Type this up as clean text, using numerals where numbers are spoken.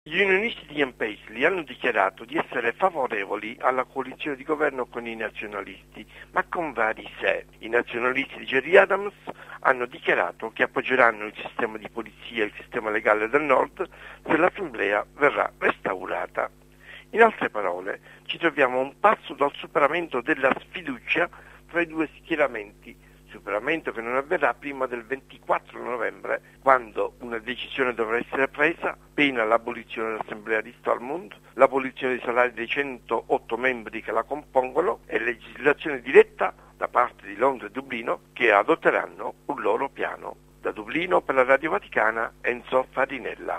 Gli unionisti di Ian Paisley hanno dichiarato di essere favorevoli alla coalizione di governo con i nazionalisti, ma con vari se. I nazionalisti di Gerry Adams hanno dichiarato che appoggeranno il sistema di polizia e il sistema legale del Nord se l'Assemblea verrà restaurata. In altre parole, ci troviamo a un passo dal superamento della sfiducia tra i due schieramenti, superamento che non avverrà prima del 24 novembre, quando una decisione dovrà essere presa, pena l'abolizione dell'Assemblea di Stormont, l'abolizione dei salari dei 108 membri che la compongono e legislazione diretta da parte di Londra e Dublino, che adotteranno un loro piano. Da Dublino per la Radio Vaticana, Enzo Farinella.